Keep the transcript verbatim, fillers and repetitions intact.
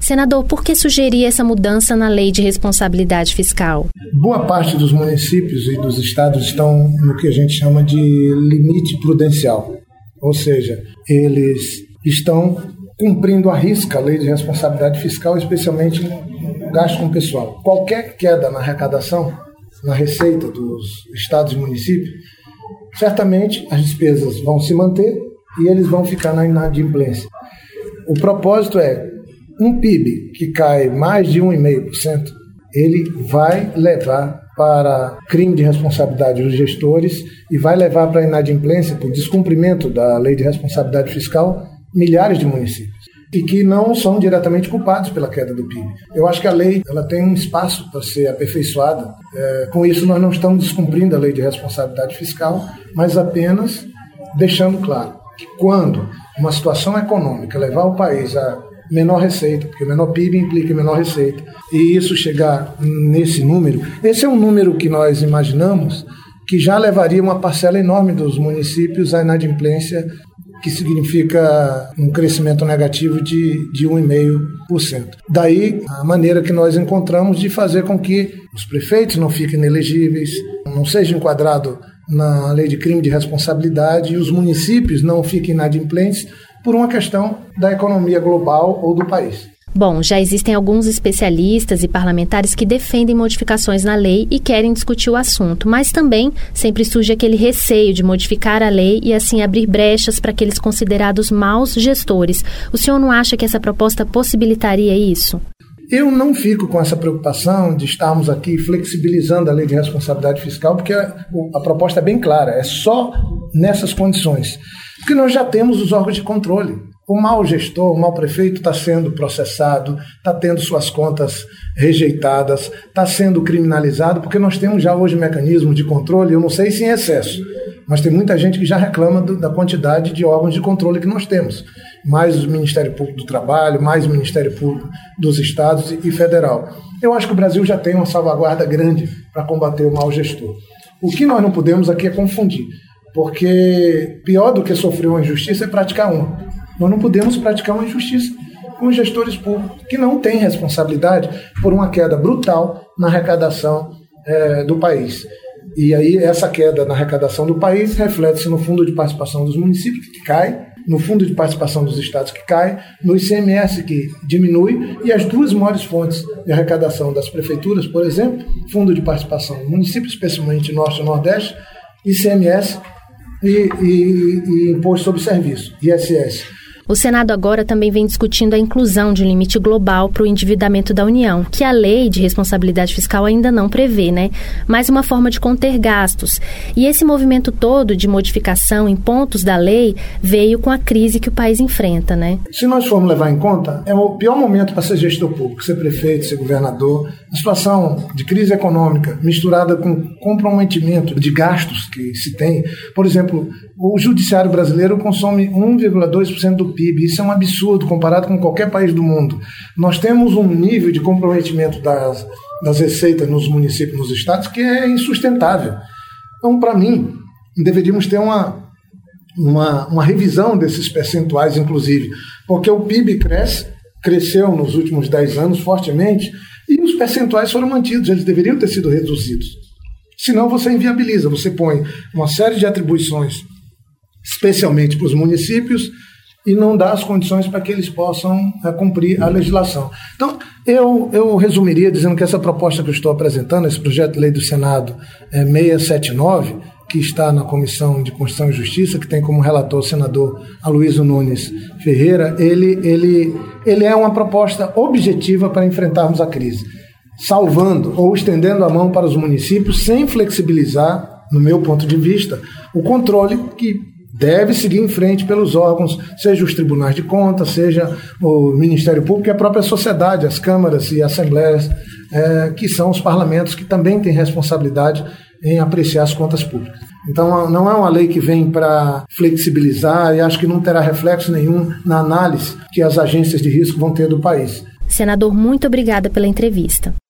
Senador, por que sugerir essa mudança na lei de responsabilidade fiscal? Boa parte dos municípios e dos estados estão no que a gente chama de limite prudencial. Ou seja, eles estão cumprindo à risca a lei de responsabilidade fiscal, especialmente no gasto com o pessoal. Qualquer queda na arrecadação, na receita dos estados e municípios, certamente as despesas vão se manter e eles vão ficar na inadimplência. O propósito é, um P I B que cai mais de um vírgula cinco por cento, ele vai levar para crime de responsabilidade dos gestores e vai levar para a inadimplência, por descumprimento da lei de responsabilidade fiscal, milhares de municípios, e que não são diretamente culpados pela queda do P I B. Eu acho que a lei ela tem um espaço para ser aperfeiçoada. É, com isso, nós não estamos descumprindo a lei de responsabilidade fiscal, mas apenas deixando claro que quando uma situação econômica levar o país a menor receita, porque menor P I B implica menor receita, e isso chegar nesse número, esse é um número que nós imaginamos que já levaria uma parcela enorme dos municípios à inadimplência, que significa um crescimento negativo de, de um vírgula cinco por cento. Daí a maneira que nós encontramos de fazer com que os prefeitos não fiquem inelegíveis, não sejam enquadrados na lei de crime de responsabilidade e os municípios não fiquem inadimplentes por uma questão da economia global ou do país. Bom, já existem alguns especialistas e parlamentares que defendem modificações na lei e querem discutir o assunto, mas também sempre surge aquele receio de modificar a lei e assim abrir brechas para aqueles considerados maus gestores. O senhor não acha que essa proposta possibilitaria isso? Eu não fico com essa preocupação de estarmos aqui flexibilizando a lei de responsabilidade fiscal, porque a, a proposta é bem clara, é só nessas condições. Porque nós já temos os órgãos de controle. O mau gestor, o mau prefeito está sendo processado, está tendo suas contas rejeitadas, está sendo criminalizado, porque nós temos já hoje mecanismos de controle, eu não sei se em excesso, mas tem muita gente que já reclama do, da quantidade de órgãos de controle que nós temos. Mais o Ministério Público do Trabalho, mais o Ministério Público dos Estados e, e Federal. Eu acho que o Brasil já tem uma salvaguarda grande para combater o mau gestor. O que nós não podemos aqui é confundir. Porque pior do que sofrer uma injustiça é praticar uma. Nós não podemos praticar uma injustiça com os gestores públicos que não têm responsabilidade por uma queda brutal na arrecadação é, do país. E aí essa queda na arrecadação do país reflete-se no fundo de participação dos municípios, que cai, no fundo de participação dos estados, que cai, no I C M S, que diminui, e as duas maiores fontes de arrecadação das prefeituras, por exemplo, fundo de participação do município, especialmente Norte e Nordeste, I C M S, E, e, e Imposto sobre Serviço, I S S. O Senado agora também vem discutindo a inclusão de um limite global para o endividamento da União, que a lei de responsabilidade fiscal ainda não prevê, né? Mas uma forma de conter gastos. E esse movimento todo de modificação em pontos da lei veio com a crise que o país enfrenta, né? Se nós formos levar em conta, é o pior momento para ser gestor público, ser prefeito, ser governador. A situação de crise econômica misturada com comprometimento de gastos que se tem. Por exemplo, o judiciário brasileiro consome um vírgula dois por cento do P I B. Isso é um absurdo comparado com qualquer país do mundo. Nós temos um nível de comprometimento das, das receitas nos municípios, nos estados, que é insustentável. Então, para mim, deveríamos ter uma, uma, uma revisão desses percentuais, inclusive, porque o P I B cresce, cresceu nos últimos dez anos fortemente, e os percentuais foram mantidos, eles deveriam ter sido reduzidos. Senão você inviabiliza, você põe uma série de atribuições, especialmente para os municípios, e não dá as condições para que eles possam é, cumprir a legislação. Então, eu, eu resumiria dizendo que essa proposta que eu estou apresentando, esse projeto de lei do Senado é, seiscentos e setenta e nove, que está na Comissão de Constituição e Justiça, que tem como relator o senador Aloysio Nunes Ferreira, ele, ele, ele é uma proposta objetiva para enfrentarmos a crise, salvando ou estendendo a mão para os municípios sem flexibilizar, no meu ponto de vista, o controle que deve seguir em frente pelos órgãos, seja os tribunais de contas, seja o Ministério Público e a própria sociedade, as câmaras e assembleias, é, que são os parlamentos que também têm responsabilidade em apreciar as contas públicas. Então, não é uma lei que vem para flexibilizar e acho que não terá reflexo nenhum na análise que as agências de risco vão ter do país. Senador, muito obrigada pela entrevista.